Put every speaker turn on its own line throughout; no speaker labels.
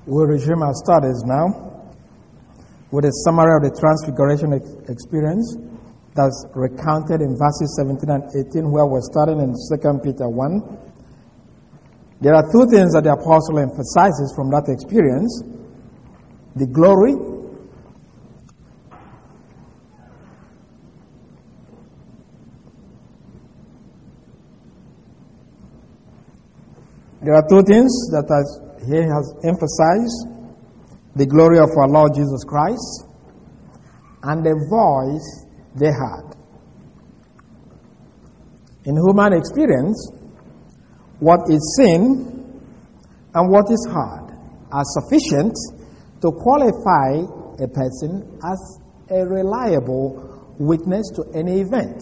We'll resume our studies now with a summary of the Transfiguration experience that's recounted in verses 17 and 18, where we're starting in 2 Peter 1. There are two things that the apostle emphasizes from that experience: the glory There are two things that he has emphasized: the glory of our Lord Jesus Christ and the voice they had. In human experience, what is seen and what is heard are sufficient to qualify a person as a reliable witness to any event.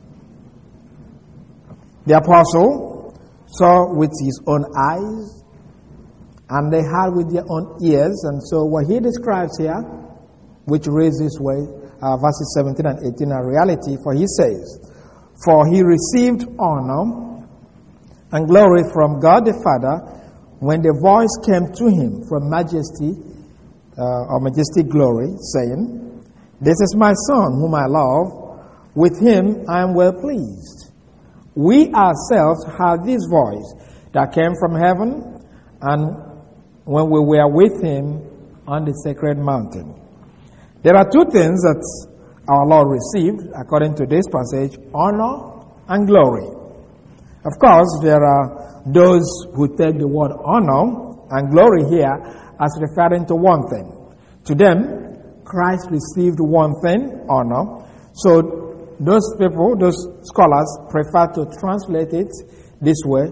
The apostle saw with his own eyes, and they heard with their own ears. And so what he describes here, which reads this way, verses 17 and 18 are reality, for he says, "For he received honor and glory from God the Father when the voice came to him from majesty, or majestic glory, saying, 'This is my Son whom I love, with him I am well pleased.' We ourselves heard this voice that came from heaven, and when we were with him on the sacred mountain." There are two things that our Lord received, according to this passage: honor and glory. Of course, there are those who take the word honor and glory here as referring to one thing. To them, Christ received one thing, honor. So those people, those scholars, prefer to translate it this way.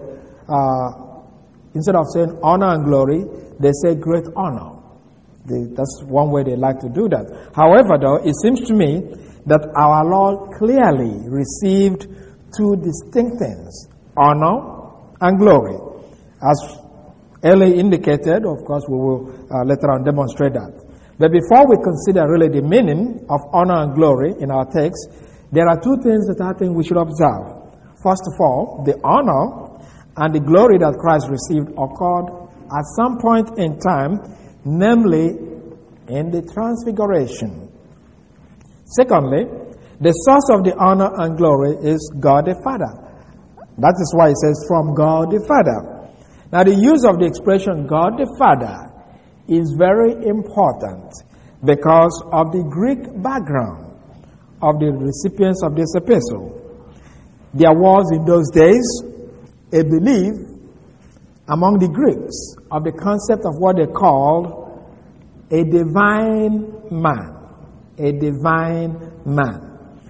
Instead of saying honor and glory, they say great honor. That's one way they like to do that. However, though, it seems to me that our Lord clearly received two distinct things: honor and glory. As earlier indicated, of course, we will later on demonstrate that. But before we consider really the meaning of honor and glory in our text, there are two things that I think we should observe. First of all, the honor and the glory that Christ received occurred at some point in time, namely in the Transfiguration. Secondly, the source of the honor and glory is God the Father. That is why it says, "from God the Father." Now, the use of the expression God the Father is very important because of the Greek background of the recipients of this epistle. There was in those days a belief among the Greeks of the concept of what they called a divine man. A divine man.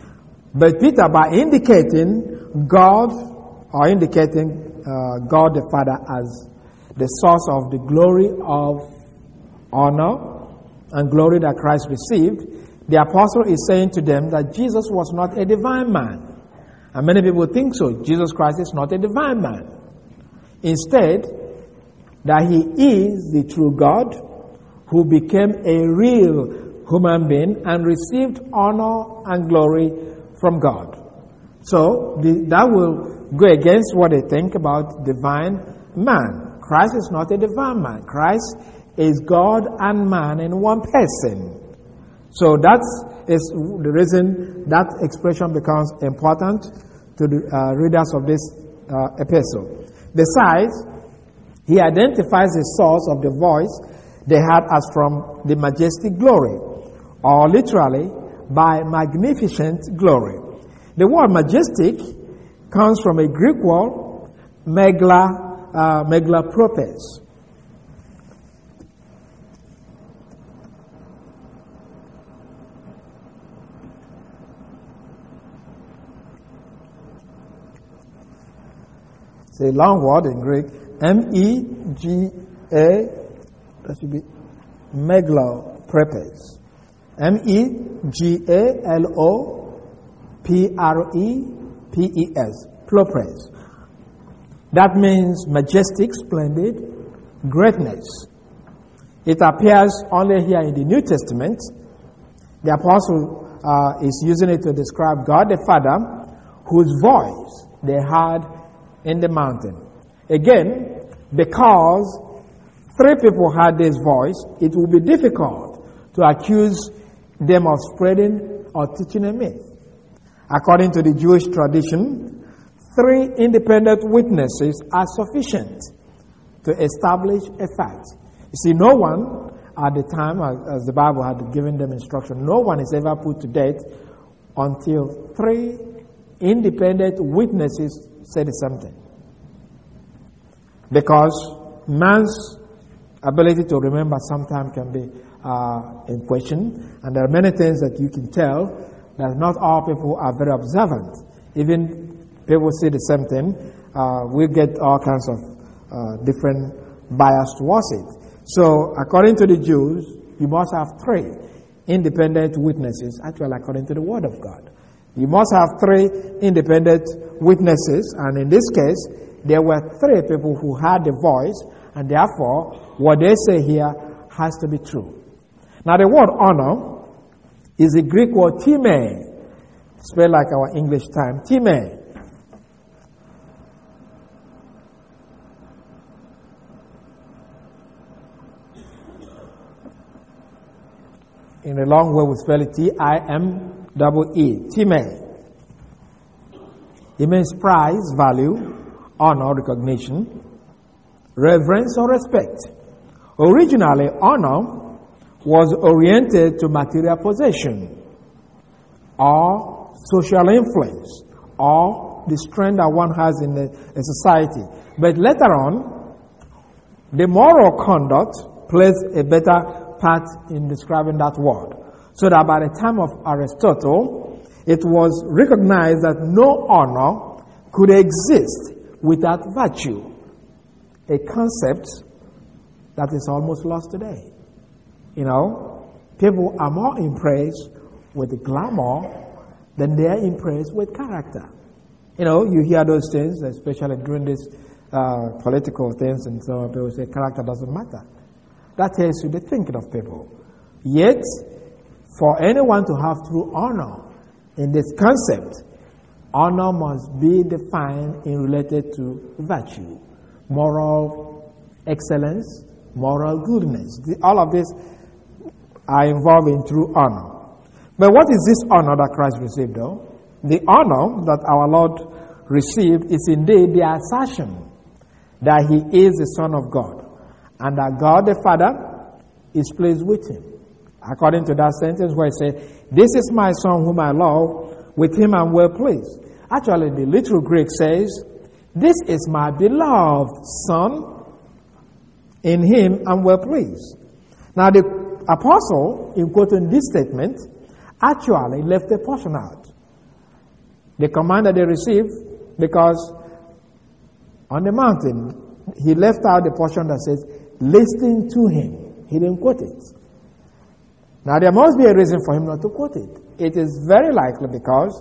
But Peter, by indicating God, or indicating God the Father as the source of the glory of honor and glory that Christ received, the apostle is saying to them that Jesus was not a divine man. And many people think so. Jesus Christ is not a divine man. Instead, that he is the true God who became a real human being and received honor and glory from God. So that will go against what they think about divine man. Christ is not a divine man. Christ is God and man in one person. So that is the reason that expression becomes important to the readers of this epistle. Besides, he identifies the source of the voice they had as from the majestic glory, or literally, by magnificent glory. The word majestic comes from a Greek word, megapropes. It's a long word in Greek, M-E-G-A, that should be megaloprepes. M-E-G-A-L-O-P-R-E-P-E-S, propres. That means majestic, splendid, greatness. It appears only here in the New Testament. The apostle is using it to describe God the Father, whose voice they heard in the mountain. Again, because three people had this voice, it would be difficult to accuse them of spreading or teaching a myth. According to the Jewish tradition, three independent witnesses are sufficient to establish a fact. You see, no one at the time, as the Bible had given them instruction, no one is ever put to death until three independent witnesses say the same thing. Because man's ability to remember sometimes can be in question, and there are many things that you can tell that not all people are very observant. Even people see the same thing, we get all kinds of different bias towards it. So, according to the Jews, you must have three independent witnesses, actually according to the Word of God. You must have three independent witnesses, and in this case, there were three people who had the voice, and therefore, what they say here has to be true. Now, the word honor is the Greek word time, spelled like our English time, time. In a long way, we spell it T-I-M-E-E, time. It means prize, value, honor, recognition, reverence, or respect. Originally, honor was oriented to material possession or social influence or the strength that one has in a society. But later on, the moral conduct plays a better part in describing that word. So that by the time of Aristotle, it was recognized that no honor could exist without virtue, a concept that is almost lost today. You know, people are more impressed with the glamour than they are impressed with character. You know, you hear those things, especially during these political things, and some people say character doesn't matter. That tells you the thinking of people. Yet, for anyone to have true honor in this concept, honor must be defined in related to virtue, moral excellence, moral goodness. All of this are involved in true honor. But what is this honor that Christ received, though? The honor that our Lord received is indeed the assertion that He is the Son of God, and that God the Father is pleased with Him. According to that sentence where He said, "This is my Son whom I love, with Him I'm well pleased." Actually, the literal Greek says, "This is my beloved Son, in Him I'm well pleased." Now, the apostle, in quoting this statement, actually left a portion out. The command that they received, because on the mountain, he left out the portion that says, "Listen to Him." He didn't quote it. Now, there must be a reason for him not to quote it. It is very likely because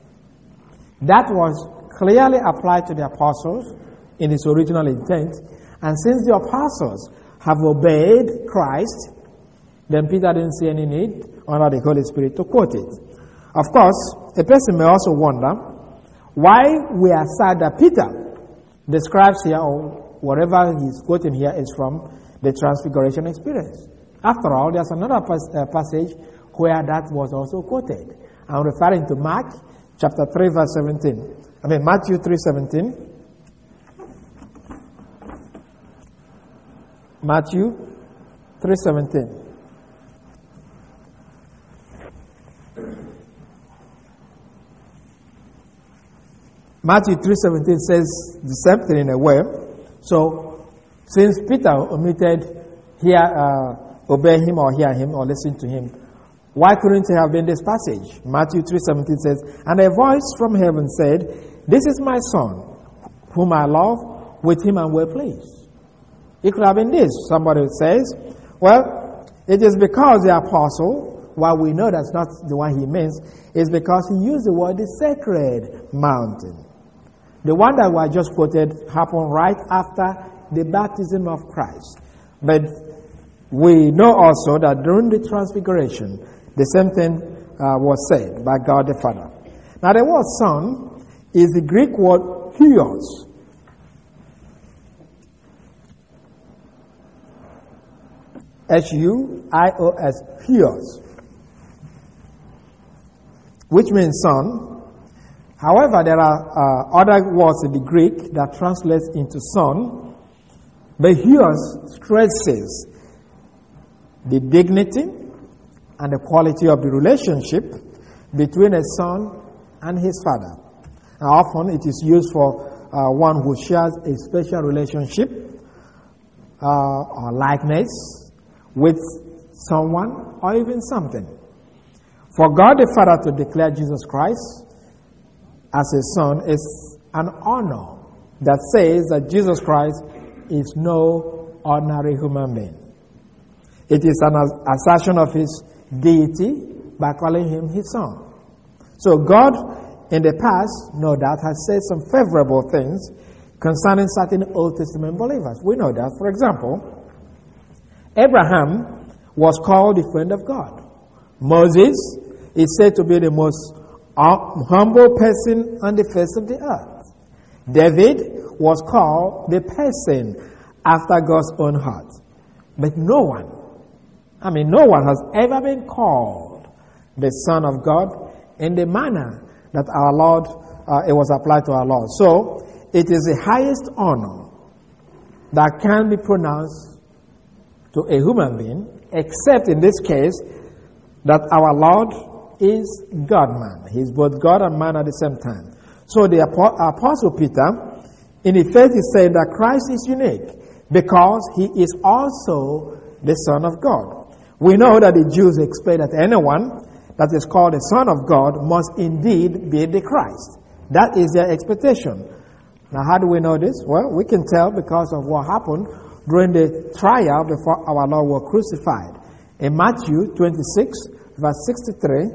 that was clearly applied to the apostles in its original intent. And since the apostles have obeyed Christ, then Peter didn't see any need under the Holy Spirit to quote it. Of course, a person may also wonder why we are sad that Peter describes here, or whatever he's quoting here is from the Transfiguration experience. After all, there's another passage where that was also quoted. I'm referring to Mark chapter 3, verse 17. Matthew 3:17. Matthew 3:17. Matthew 3:17 says the same thing in a way. So, since Peter omitted obey him or hear him or listen to him, why couldn't it have been this passage? Matthew 3:17 says, "And a voice from heaven said, 'This is my Son, whom I love, with Him I'm well pleased.'" It could have been this. Somebody says, well, it is because the apostle, while we know that's not the one he means, is because he used the word the sacred mountain. The one that I just quoted happened right after the baptism of Christ. But we know also that during the Transfiguration, the same thing was said by God the Father. Now, the word Son is the Greek word huios. H-U-I-O-S, huios, which means son. However, there are other words in the Greek that translates into son, but huios stresses the dignity and the quality of the relationship between a son and his father. Now, often it is used for one who shares a special relationship or likeness with someone or even something. For God the Father to declare Jesus Christ as his son is an honor that says that Jesus Christ is no ordinary human being. It is an assertion of his deity by calling him his son. So God in the past, no doubt, has said some favorable things concerning certain Old Testament believers. We know that. For example, Abraham was called the friend of God. Moses is said to be the most humble person on the face of the earth. David was called the person after God's own heart. But no one has ever been called the Son of God in the manner that our Lord, it was applied to our Lord. So, it is the highest honor that can be pronounced to a human being, except in this case, that our Lord is God-man. He is both God and man at the same time. So, the Apostle Peter, in effect, is saying that Christ is unique because he is also the Son of God. We know that the Jews expect that anyone that is called the Son of God must indeed be the Christ. That is their expectation. Now, how do we know this? Well, we can tell because of what happened during the trial before our Lord was crucified. In Matthew 26, verse 63,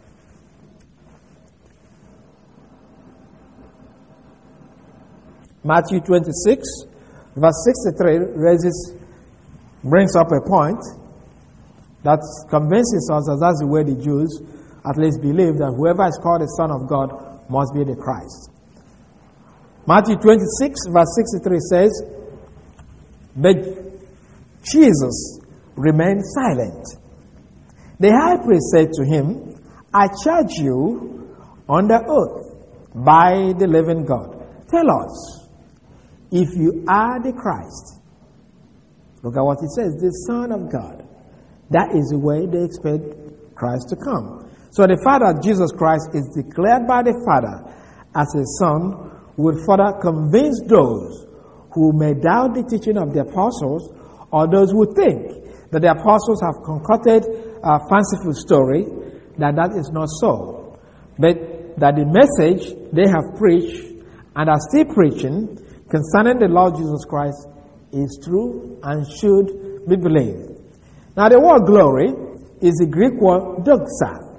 Matthew 26, verse 63 brings up a point that convinces us that that's the way the Jews at least believe, that whoever is called the Son of God must be the Christ. Matthew 26, verse 63 says, but Jesus remained silent. The high priest said to him, I charge you under oath by the living God. Tell us if you are the Christ. Look at what he says, the Son of God. That is the way they expect Christ to come. So the fact that Jesus Christ is declared by the Father as his Son would further convince those who may doubt the teaching of the apostles, or those who think that the apostles have concocted a fanciful story, that is not so. But that the message they have preached and are still preaching concerning the Lord Jesus Christ is true and should be believed. Now, the word glory is the Greek word doxa.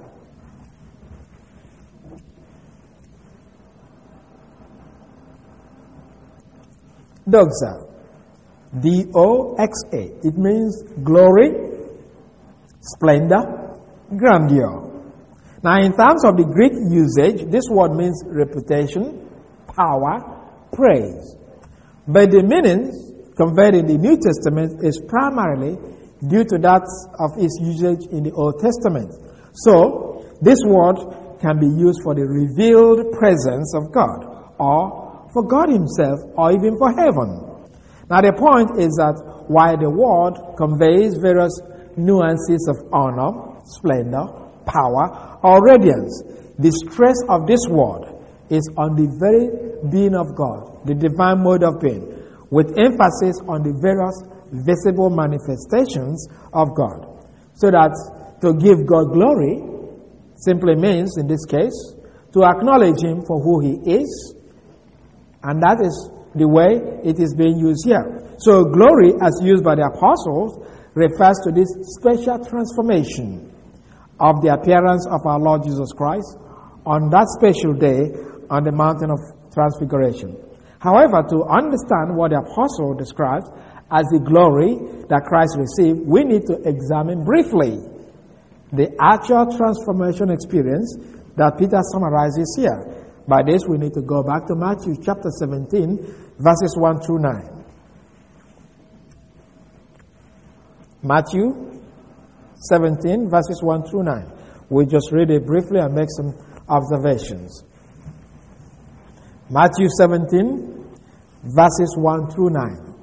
Doxa. D-O-X-A. It means glory, splendor, grandeur. Now, in terms of the Greek usage, this word means reputation, power, praise. But the meanings conveyed in the New Testament is primarily due to that of its usage in the Old Testament. So, this word can be used for the revealed presence of God, or for God himself, or even for heaven. Now, the point is that while the word conveys various nuances of honor, splendor, power, or radiance, the stress of this word is on the very being of God, the divine mode of being, with emphasis on the various visible manifestations of God. So that to give God glory simply means, in this case, to acknowledge him for who he is, and that is the way it is being used here. So glory, as used by the apostles, refers to this special transformation of the appearance of our Lord Jesus Christ on that special day on the mountain of transfiguration. However, to understand what the apostle describes as the glory that Christ received, we need to examine briefly the actual transformation experience that Peter summarizes here. By this, we need to go back to Matthew chapter 17, verses 1 through 9. Matthew 17, verses 1 through 9. We'll just read it briefly and make some observations. Matthew 17, verses 1 through 9.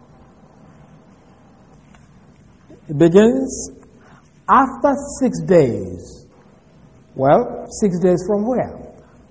It begins, after 6 days. Well, 6 days from where?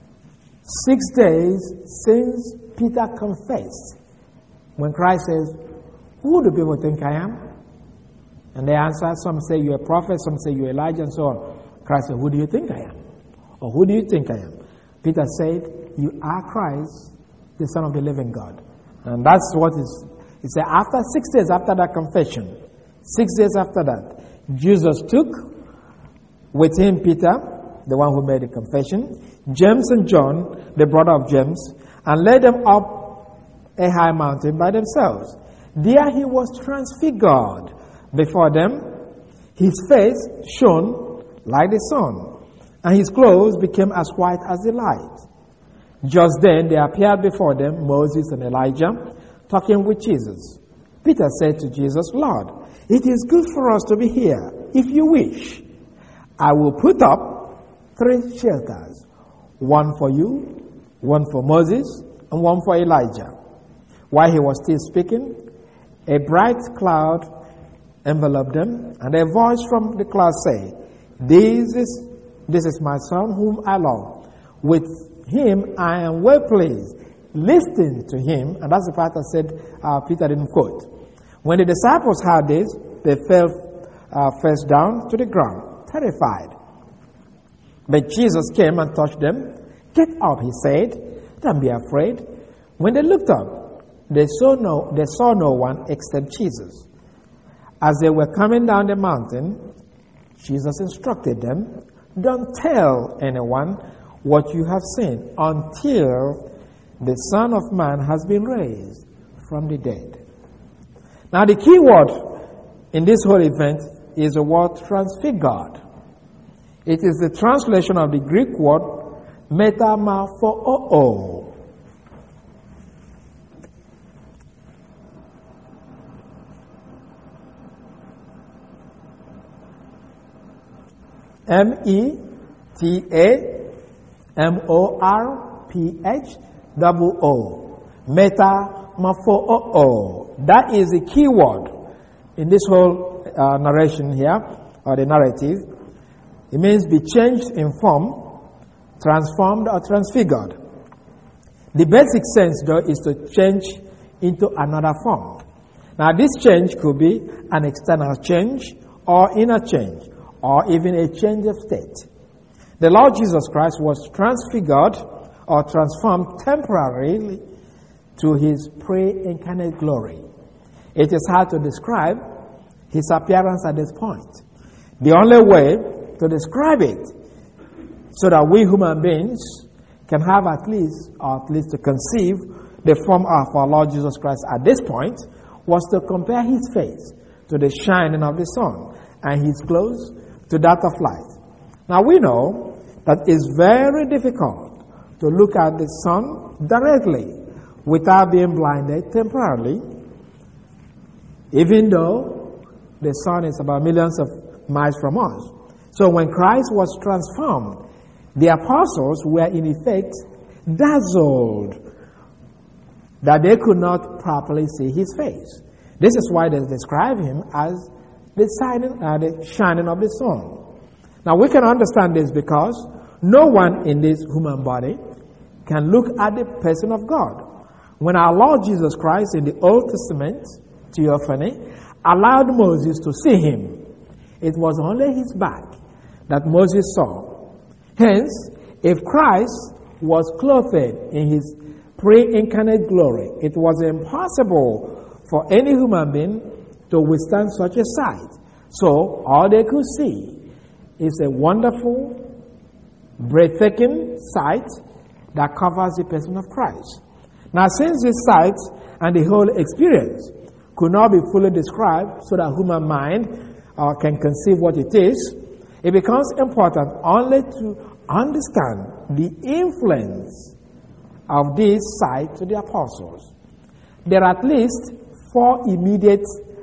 6 days since Peter confessed. When Christ says, who do people think I am? And they answer, some say you're a prophet, some say you're Elijah, and so on. Christ said, who do you think I am? Or who do you think I am? Peter said, you are Christ, the Son of the living God. And that's what it said. After 6 days after that confession, 6 days after that, Jesus took with him Peter, the one who made the confession, James and John, the brother of James, and led them up a high mountain by themselves. There he was transfigured before them. His face shone like the sun, and his clothes became as white as the light. Just then there appeared before them Moses and Elijah talking with Jesus. Peter said to Jesus, Lord, it is good for us to be here. If you wish, I will put up 3 shelters, one for you, one for Moses, and one for Elijah. While he was still speaking, a bright cloud enveloped them, and a voice from the cloud said, This is my son whom I love. With him I am well pleased. Listen to him. And that's the part I said Peter didn't quote. When the disciples heard this, they fell face down to the ground, terrified. But Jesus came and touched them. Get up, he said. Don't be afraid. When they looked up, they saw no one except Jesus. As they were coming down the mountain, Jesus instructed them, don't tell anyone what you have seen until the Son of Man has been raised from the dead. Now the key word in this whole event is the word transfigured. It is the translation of the Greek word metamorpho. metamorpho. Metamorpho. That is the key word in this whole narration here, or the narrative. It means be changed in form, transformed or transfigured. The basic sense, though, is to change into another form. Now, this change could be an external change or inner change, or even a change of state. The Lord Jesus Christ was transfigured or transformed temporarily to his pre-incarnate glory. It is hard to describe his appearance at this point. The only way to describe it so that we human beings can have at least to conceive the form of our Lord Jesus Christ at this point was to compare his face to the shining of the sun and his clothes to that of light. Now we know that it's very difficult to look at the sun directly without being blinded temporarily, even though the sun is about millions of miles from us. So when Christ was transformed, the apostles were in effect dazzled that they could not properly see his face. This is why they describe him as the shining of the sun. Now we can understand this because no one in this human body can look at the person of God. When our Lord Jesus Christ in the Old Testament, theophany, allowed Moses to see him, it was only his back that Moses saw. Hence, if Christ was clothed in his pre-incarnate glory, it was impossible for any human being to withstand such a sight. So, all they could see is a wonderful, breathtaking sight that covers the person of Christ. Now, since this sight and the whole experience could not be fully described so that human mind can conceive what it is, it becomes important only to understand the influence of this sight to the apostles. There are at least 4 immediate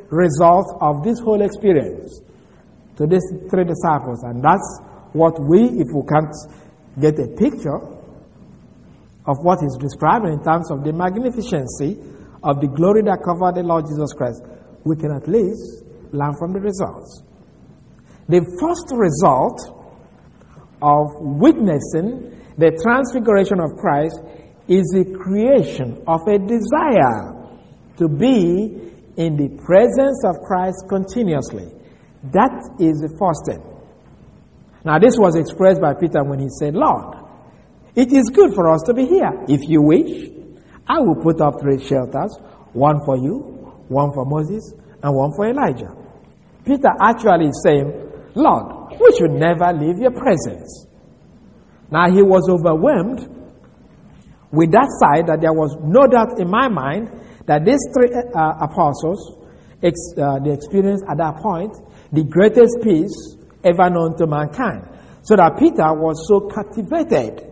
result of this whole experience to these three disciples. And that's what we, if we can't get a picture of what he's describing in terms of the magnificency of the glory that covered the Lord Jesus Christ, we can at least learn from the results. The first result of witnessing the transfiguration of Christ is the creation of a desire to be in the presence of Christ continuously. That is the first thing. Now, this was expressed by Peter when he said, Lord, it is good for us to be here. If you wish, I will put up 3 shelters, one for you, one for Moses, and one for Elijah. Peter actually is saying, Lord, we should never leave your presence. Now, he was overwhelmed with that side that there was no doubt in my mind that these 3 apostles, they experienced at that point the greatest peace ever known to mankind. So that Peter was so captivated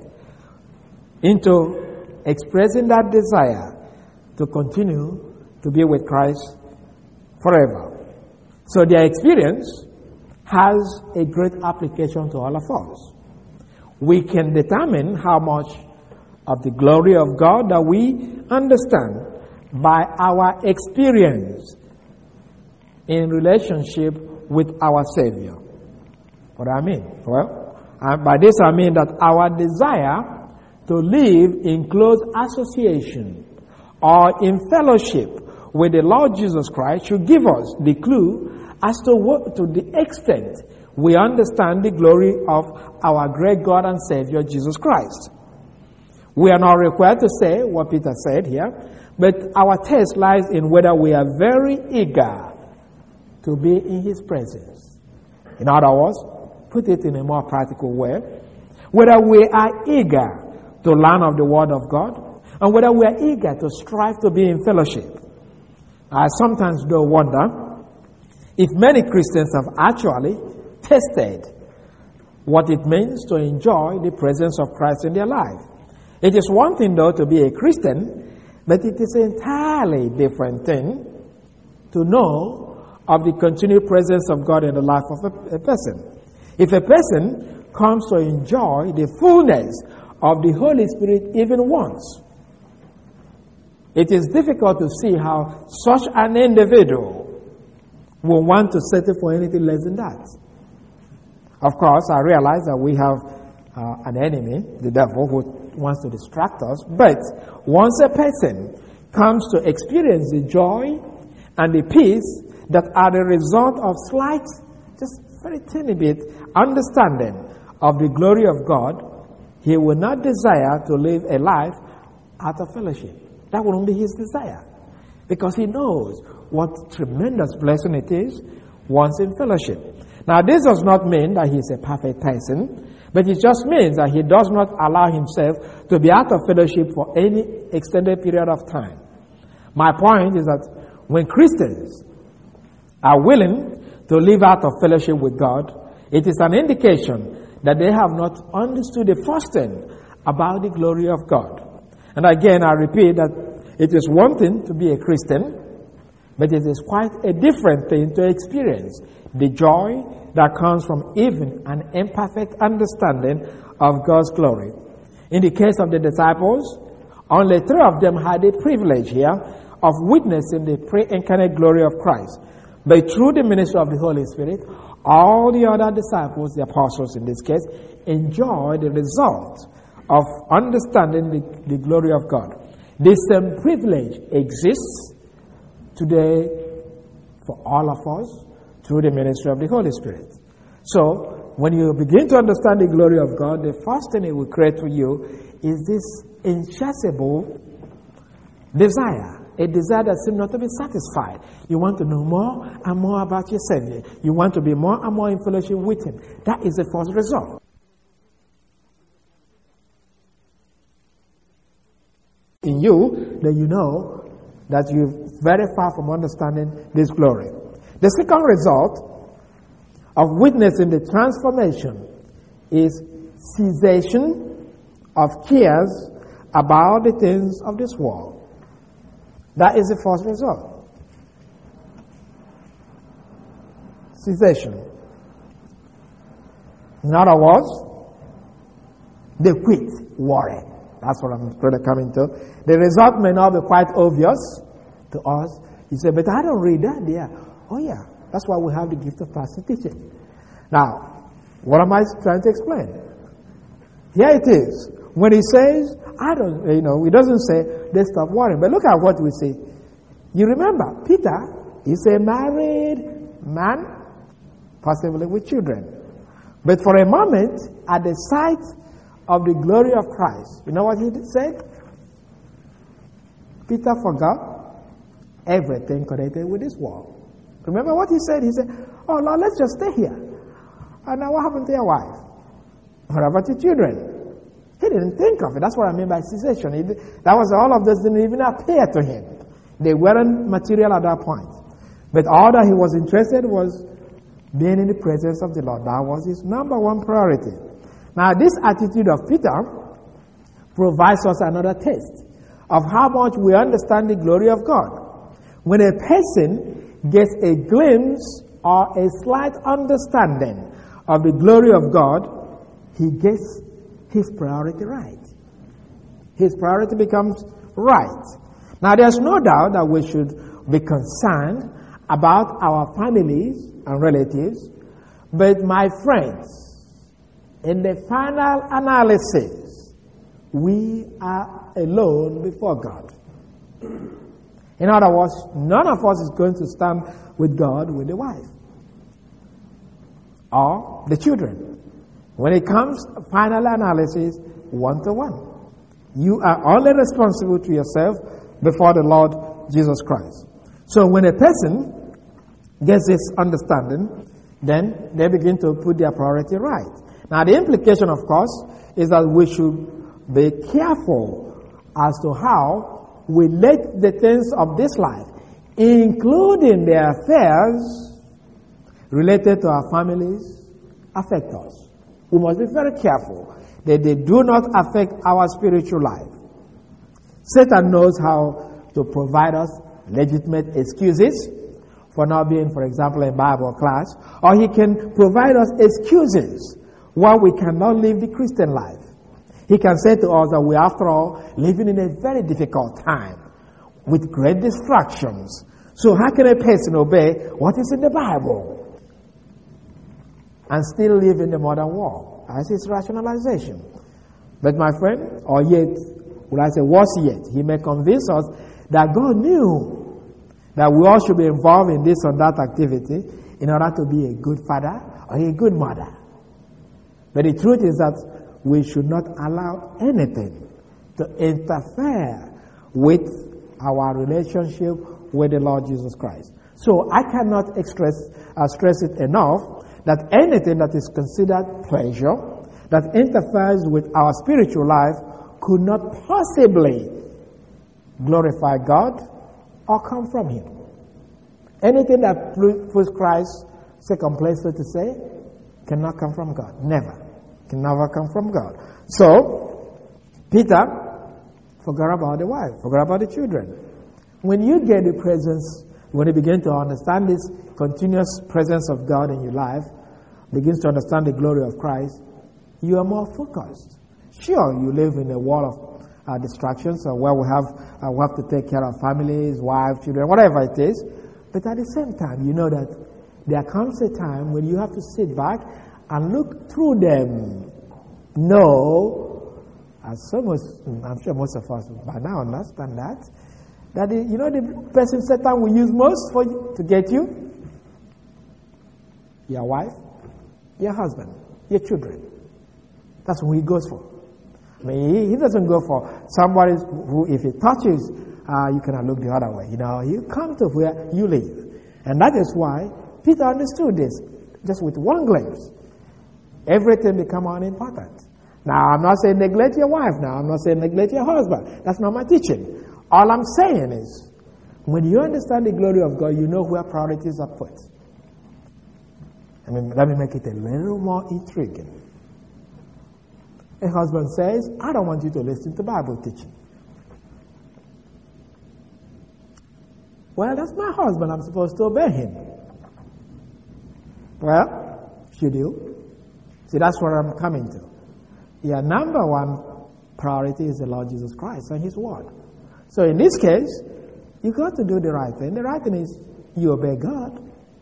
into expressing that desire to continue to be with Christ forever. So their experience has a great application to all of us. We can determine how much of the glory of God that we understand by our experience in relationship with our Savior. What do I mean? Well, by this I mean that our desire to live in close association or in fellowship with the Lord Jesus Christ should give us the clue as to the extent we understand the glory of our great God and Savior Jesus Christ. We are not required to say what Peter said here, but our test lies in whether we are very eager to be in His presence. In other words, put it in a more practical way, whether we are eager to learn of the Word of God, and whether we are eager to strive to be in fellowship. I sometimes do wonder if many Christians have actually tested what it means to enjoy the presence of Christ in their life. It is one thing, though, to be a Christian, but it is an entirely different thing to know of the continued presence of God in the life of a person. If a person comes to enjoy the fullness of the Holy Spirit even once, it is difficult to see how such an individual will want to settle for anything less than that. Of course, I realize that we have an enemy, the devil, who wants to distract us. But once a person comes to experience the joy and the peace that are the result of slight, just very tiny bit understanding of the glory of God, he will not desire to live a life out of fellowship. That will be his desire, because he knows what tremendous blessing it is once in fellowship. Now, this does not mean that he's a perfect person, but it just means that he does not allow himself to be out of fellowship for any extended period of time. My point is that when Christians are willing to live out of fellowship with God, it is an indication that they have not understood the first thing about the glory of God. And again, I repeat that it is one thing to be a Christian, but it is quite a different thing to experience the joy that comes from even an imperfect understanding of God's glory. In the case of the disciples, only 3 of them had the privilege here of witnessing the pre-incarnate glory of Christ. But through the ministry of the Holy Spirit, all the other disciples, the apostles in this case, enjoy the result of understanding the glory of God. This same privilege exists today for all of us through the ministry of the Holy Spirit. So, when you begin to understand the glory of God, the first thing it will create for you is this insatiable desire. A desire that seems not to be satisfied. You want to know more and more about your Savior. You want to be more and more in fellowship with Him. That is the first result. In you, then you know that you're very far from understanding this glory. The second result of witnessing the transformation is cessation of cares about the things of this world. That is the first result. cessation. In other words, they quit warring. That's what I'm going to come into. The result may not be quite obvious to us. You say, but I don't read that there. Oh yeah, that's why we have the gift of pastor teaching. Now, what am I trying to explain? Here it is. When he says, he doesn't say they stop worrying. But look at what we say. You remember, Peter is a married man, possibly with children. But for a moment, at the sight of the glory of Christ, you know what he said? Peter forgot everything connected with this world. Remember what he said? He said, oh Lord, let's just stay here. And now what happened to your wife? What about your children? He didn't think of it. That's what I mean by cessation. That was all of this didn't even appear to him. They weren't material at that point. But all that he was interested was being in the presence of the Lord. That was his number one priority. Now, this attitude of Peter provides us another taste of how much we understand the glory of God. When a person gets a glimpse or a slight understanding of the glory of God, he gets his priority right. His priority becomes right. Now, there's no doubt that we should be concerned about our families and relatives, but my friends, in the final analysis, we are alone before God. In other words, none of us is going to stand with God with the wife or the children. When it comes to final analysis, 1-to-1. You are only responsible to yourself before the Lord Jesus Christ. So when a person gets this understanding, then they begin to put their priority right. Now the implication, of course, is that we should be careful as to how we let the things of this life, including the affairs related to our families, affect us. We must be very careful that they do not affect our spiritual life. Satan knows how to provide us legitimate excuses for not being, for example, in Bible class, or he can provide us excuses why we cannot live the Christian life. He can say to us that we, after all, living in a very difficult time with great distractions. So how can a person obey what is in the Bible and still live in the modern world? That's his rationalization. But my friend, or yet, would I say worse yet, he may convince us that God knew that we all should be involved in this or that activity in order to be a good father or a good mother. But the truth is that we should not allow anything to interfere with our relationship with the Lord Jesus Christ. So I cannot stress it enough that anything that is considered pleasure, that interferes with our spiritual life, could not possibly glorify God or come from Him. Anything that puts Christ second place, so to say, cannot come from God. Never. Can never come from God. So, Peter forgot about the wife, forgot about the children. When you get the presence, when you begin to understand this continuous presence of God in your life, begins to understand the glory of Christ, you are more focused. Sure, you live in a world of distractions, where we have to take care of families, wives, children, whatever it is. But at the same time, you know that there comes a time when you have to sit back and look through them. No, I'm sure most of us by now understand that the person Satan will use most to get you, your wife, your husband, your children. That's who he goes for. I mean, he doesn't go for somebody who, if he touches, you cannot look the other way. You come to where you live. And that is why Peter understood this. Just with one glimpse, everything become unimportant. Now, I'm not saying neglect your wife now. I'm not saying neglect your husband. That's not my teaching. All I'm saying is, when you understand the glory of God, you know where priorities are put. Let me make it a little more intriguing. A husband says, I don't want you to listen to Bible teaching. Well, that's my husband. I'm supposed to obey him. Well, should you? See, that's where I'm coming to. Your number one priority is the Lord Jesus Christ and His Word. So in this case, you got to do the right thing. The right thing is you obey God.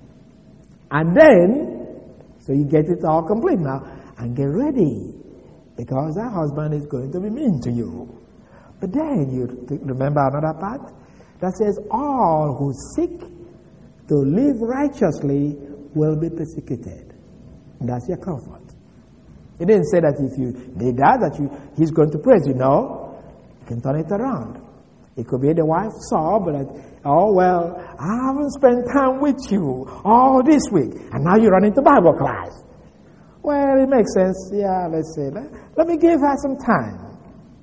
And then, so you get it all complete now, and get ready. Because that husband is going to be mean to you. But then you remember another part that says, all who seek to live righteously will be persecuted. And that's your comfort. It didn't say that if you did that he's going to praise you. No, you can turn it around. It could be the wife saw, but oh, well, I haven't spent time with you all this week, and now you run into Bible class. Well, it makes sense. Yeah, let's say, let me give her some time.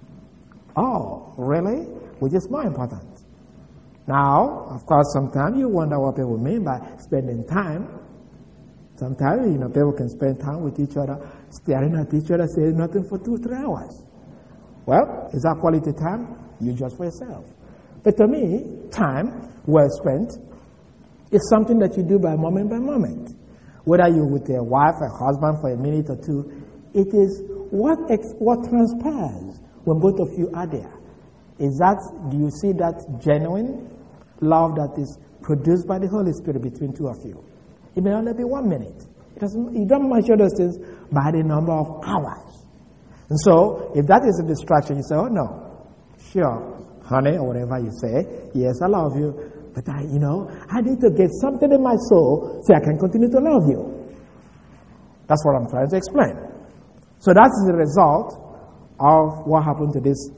Oh, really? Which is more important. Now, of course, sometimes you wonder what people mean by spending time. Sometimes, people can spend time with each other, staring at each other, saying nothing for 2-3 hours. Well, is that quality time? You judge for yourself. But to me, time well spent is something that you do by moment. Whether you're with a wife or husband for a minute or two, it is what transpires when both of you are there. Do you see that genuine love that is produced by the Holy Spirit between two of you? It may only be 1 minute. You don't measure those things by the number of hours. And so, if that is a distraction, you say, oh no, sure, honey, or whatever you say, yes, I love you, but I need to get something in my soul so I can continue to love you. That's what I'm trying to explain. So that is the result of what happened to these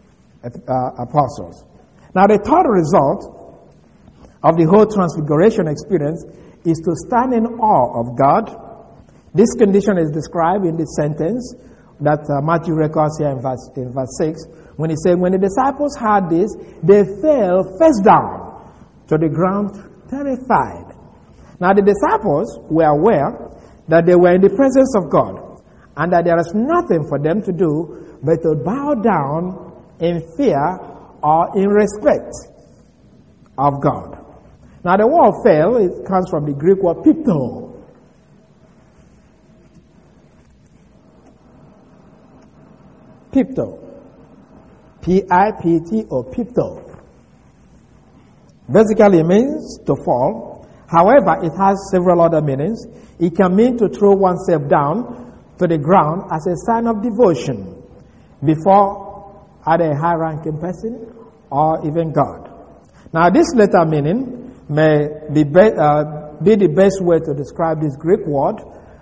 apostles. Now, the third result of the whole transfiguration experience is to stand in awe of God. This condition is described in the sentence that Matthew records here in verse 6, when he said, when the disciples heard this, they fell face down to the ground, terrified. Now the disciples were aware that they were in the presence of God, and that there is nothing for them to do but to bow down in fear or in respect of God. Now the word fell, it comes from the Greek word pipto. Pipto. P-I-P-T-O, pipto. Basically it means to fall. However, it has several other meanings. It can mean to throw oneself down to the ground as a sign of devotion before either a high-ranking person or even God. Now this latter meaning may be the best way to describe this Greek word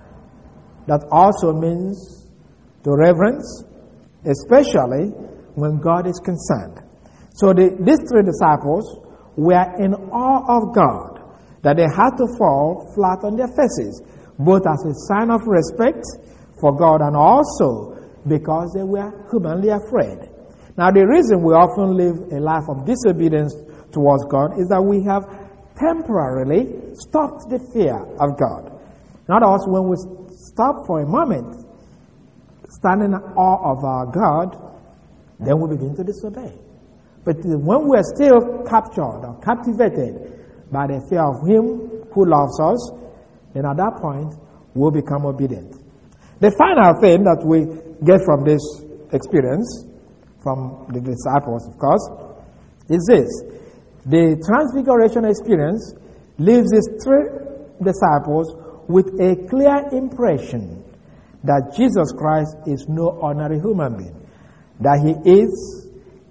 that also means to reverence, especially when God is concerned. So these three disciples were in awe of God, that they had to fall flat on their faces, both as a sign of respect for God and also because they were humanly afraid. Now the reason we often live a life of disobedience towards God is that we have temporarily stopped the fear of God. In other words, when we stop for a moment, standing in awe of our God, then we begin to disobey. But when we are still captured or captivated by the fear of Him who loves us, then at that point, we'll become obedient. The final thing that we get from this experience, from the disciples, of course, is this. The transfiguration experience leaves these three disciples with a clear impression that Jesus Christ is no ordinary human being, that He is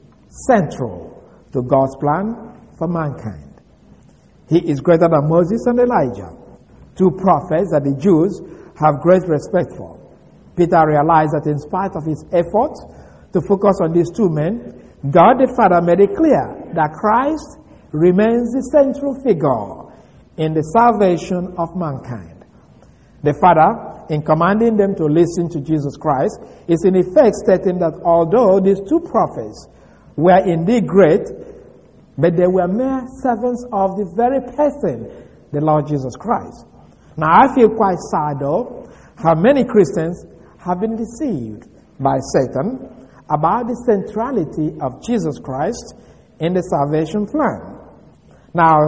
central to God's plan for mankind. He is greater than Moses and Elijah, two prophets that the Jews have great respect for. Peter realized that in spite of his efforts to focus on these two men, God the Father made it clear that Christ remains the central figure in the salvation of mankind. The Father, in commanding them to listen to Jesus Christ, is in effect stating that although these two prophets were indeed great, but they were mere servants of the very person, the Lord Jesus Christ. Now I feel quite sad though, how many Christians have been deceived by Satan about the centrality of Jesus Christ in the salvation plan. Now,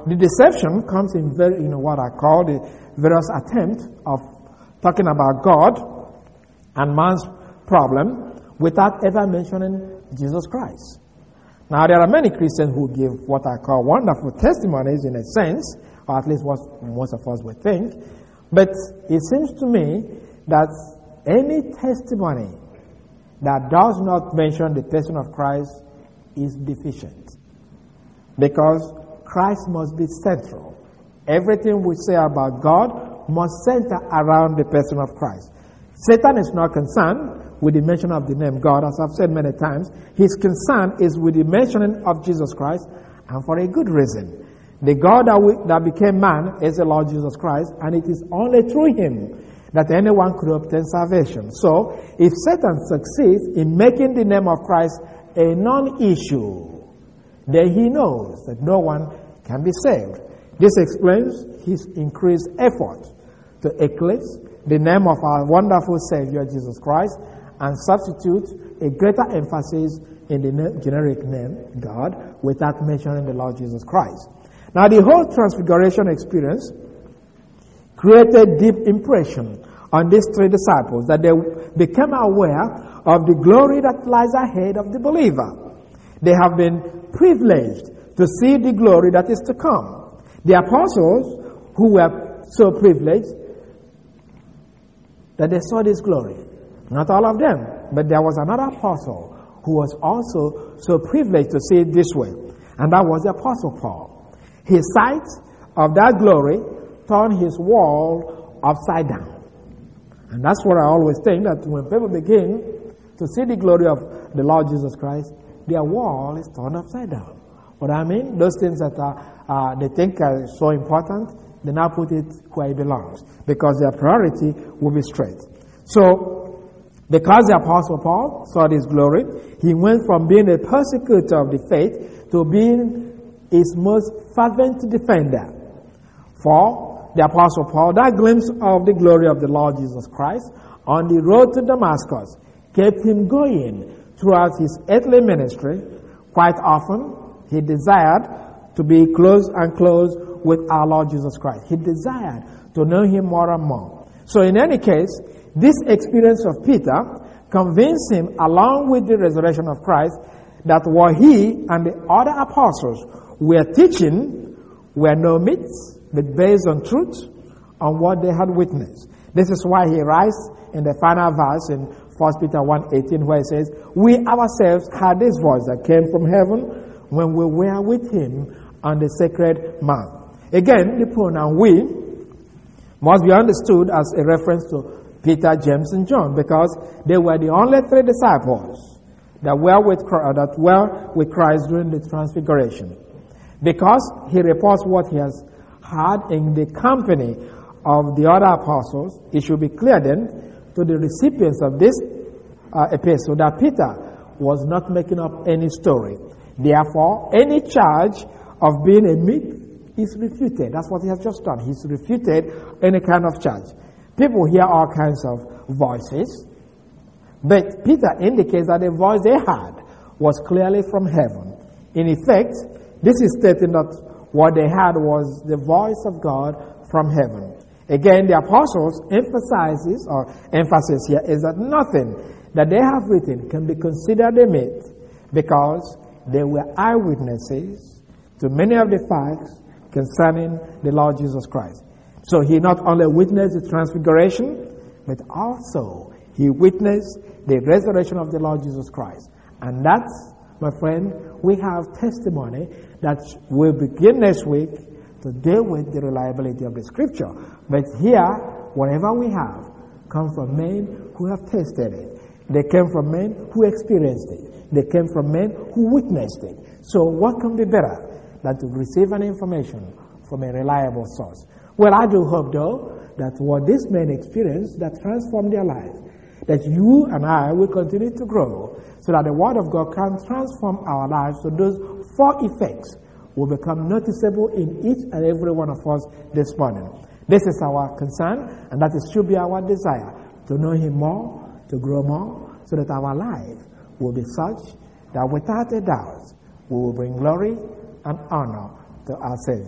the deception comes in what I call the various attempt of talking about God and man's problem without ever mentioning Jesus Christ. Now, there are many Christians who give what I call wonderful testimonies in a sense, or at least what most of us would think. But it seems to me that any testimony that does not mention the person of Christ is deficient. Because Christ must be central. Everything we say about God must center around the person of Christ. Satan is not concerned with the mention of the name God, as I've said many times. His concern is with the mentioning of Jesus Christ, and for a good reason. The God that became man is the Lord Jesus Christ, and it is only through him that anyone could obtain salvation. So, if Satan succeeds in making the name of Christ a non-issue, then he knows that no one can be saved. This explains his increased effort to eclipse the name of our wonderful Savior Jesus Christ and substitute a greater emphasis in the generic name God without mentioning the Lord Jesus Christ. Now, the whole transfiguration experience created deep impression on these three disciples, that they became aware of the glory that lies ahead of the believer. They have been privileged to see the glory that is to come. The apostles, who were so privileged that they saw this glory. Not all of them, but there was another apostle who was also so privileged to see it this way, and that was the Apostle Paul. His sight of that glory turned his world upside down. And that's what I always think, that when people begin to see the glory of the Lord Jesus Christ, their world is turned upside down. What I mean, those things that they think are so important, they now put it where it belongs, because their priority will be straight. So, because the Apostle Paul saw this glory, he went from being a persecutor of the faith to being its most fervent defender. For the Apostle Paul, that glimpse of the glory of the Lord Jesus Christ on the road to Damascus kept him going throughout his earthly ministry. Quite often, he desired to be close and close with our Lord Jesus Christ. He desired to know him more and more. So in any case, this experience of Peter convinced him, along with the resurrection of Christ, that what he and the other apostles were teaching were no myths, but based on truth, on what they had witnessed. This is why he writes in the final verse in 1 Peter 1:18, where he says, "We ourselves heard this voice that came from heaven when we were with him on the sacred mount." Again, the pronoun "we" must be understood as a reference to Peter, James, and John, because they were the only three disciples that were with Christ during the transfiguration. Because he reports what he has heard in the company of the other apostles, it should be clear then to the recipients of this epistle that Peter was not making up any story. Therefore, any charge of being a myth is refuted. That's what he has just done. He's refuted any kind of charge. People hear all kinds of voices, but Peter indicates that the voice they heard was clearly from heaven. In effect, this is stating that what they heard was the voice of God from heaven. Again, the apostles' emphasis here is that nothing that they have written can be considered a myth, because they were eyewitnesses to many of the facts concerning the Lord Jesus Christ. So he not only witnessed the transfiguration, but also he witnessed the resurrection of the Lord Jesus Christ. And that's, my friend, we have testimony that will begin next week to deal with the reliability of the Scripture. But here, whatever we have comes from men who have tested it. They came from men who experienced it. They came from men who witnessed it. So what can be better than to receive an information from a reliable source? Well, I do hope, though, that what these men experienced that transformed their lives, that you and I will continue to grow so that the Word of God can transform our lives, so those four effects will become noticeable in each and every one of us this morning. This is our concern, and that should be our desire, to know Him more, to grow more, so that our life will be such that without a doubt we will bring glory and honor to our Savior.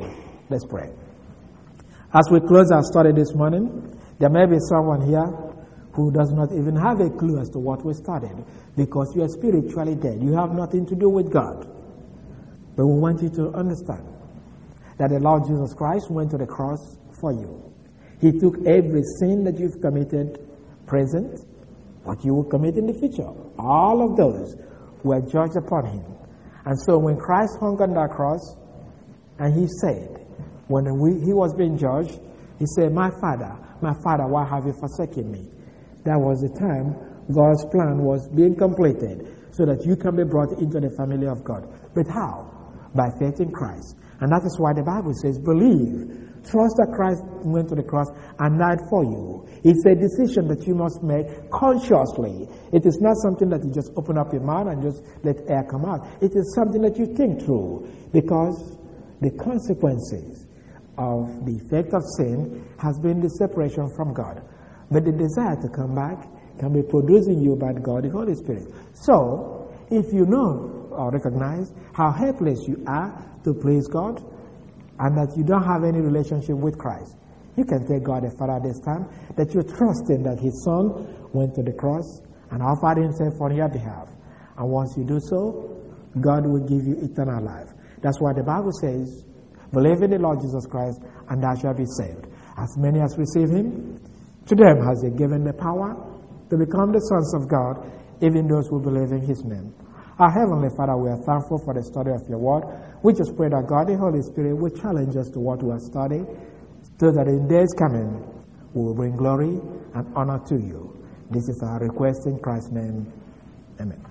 Let's pray. As we close our study this morning, there may be someone here who does not even have a clue as to what we studied because you are spiritually dead. You have nothing to do with God. But we want you to understand that the Lord Jesus Christ went to the cross for you. He took every sin that you've committed present, what you will commit in the future. All of those were judged upon him. And so when Christ hung on that cross, and he said, when he was being judged, he said, my Father, why have you forsaken me? That was the time God's plan was being completed so that you can be brought into the family of God. But how? By faith in Christ. And that is why the Bible says, believe. Trust that Christ went to the cross and died for you. It's a decision that you must make consciously. It is not something that you just open up your mouth and just let air come out. It is something that you think through, because the consequences of the effect of sin has been the separation from God. But the desire to come back can be produced in you by God, the Holy Spirit. So, if you know or recognize how helpless you are to please God, and that you don't have any relationship with Christ, you can take God the Father this time, that you're trusting that his Son went to the cross and offered himself on your behalf. And once you do so, God will give you eternal life. That's why the Bible says, believe in the Lord Jesus Christ and thou shalt be saved. As many as receive him, to them has he given the power to become the sons of God, even those who believe in his name. Our Heavenly Father, we are thankful for the study of your word. We just pray that God, the Holy Spirit, will challenge us to what we are studying, so that in days coming, we will bring glory and honor to you. This is our request in Christ's name. Amen.